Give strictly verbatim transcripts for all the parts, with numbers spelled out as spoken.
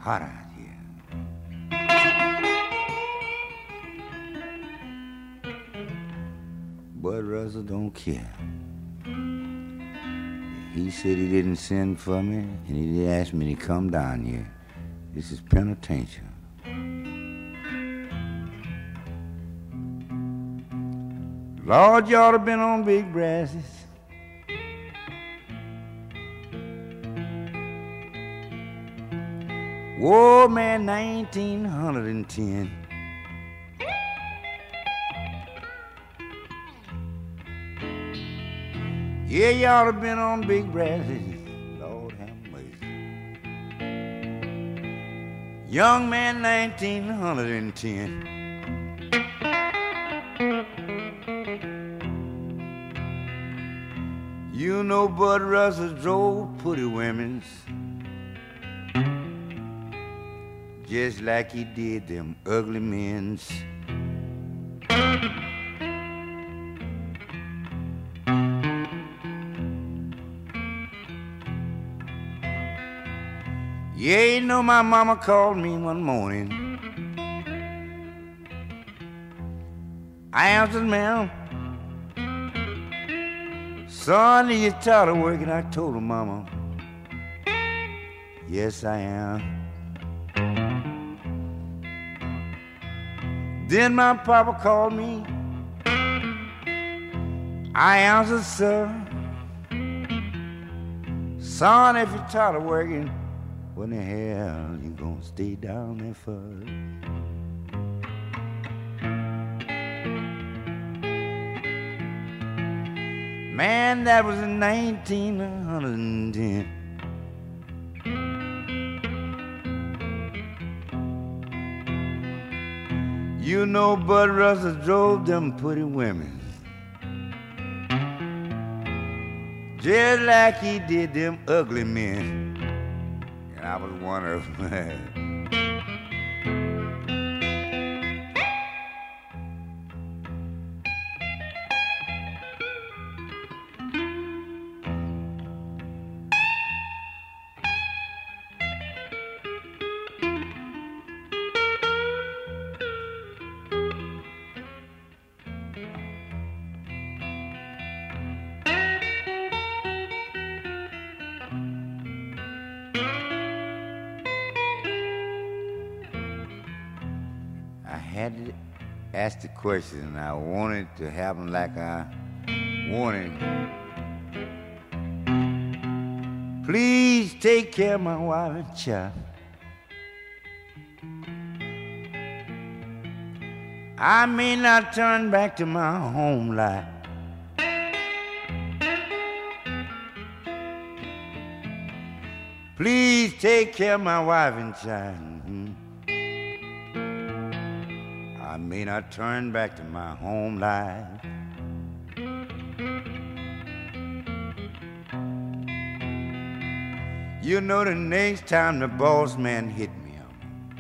hot out here. Bud Russell don't care. He said he didn't send for me, and he did ask me to come down here. This is penitential. Lord, you ought to been on big brasses. Whoa, man, nineteen ten. Yeah, you ought to been on big brasses. Lord have mercy. Young man, nineteen ten. You know Bud Russell drove pretty women's just like he did them ugly men's. Yeah, you know my mama called me one morning. I answered, ma'am. Son, are you tired of working? I told her, mama, yes, I am. Then my papa called me. I answered, sir. Son, if you're tired of working, when the hell you gonna stay down there for? Man, that was in nineteen ten. You know Bud Russell drove them pretty women just like he did them ugly men. And I was one of them. I had to ask the question, and I wanted to happen like I wanted. Please take care of my wife and child. I may not turn back to my home life. Please take care of my wife and child. Mm-hmm. I may not turn back to my home life. You know, the next time the boss man hit me up,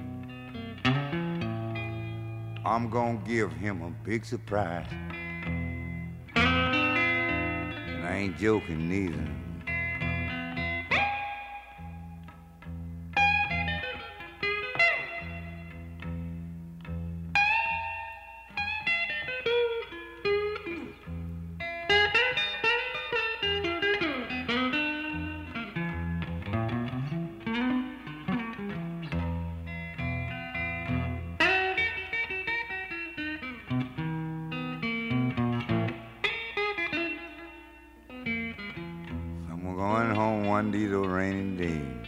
I'm gonna give him a big surprise. And I ain't joking neither. I'm going home one of these old rainy days.